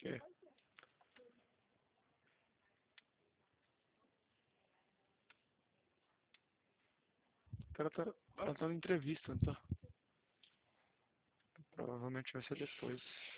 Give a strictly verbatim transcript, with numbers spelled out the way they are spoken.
quê? O cara tá, ela tá na entrevista, não tá? Provavelmente vai ser depois.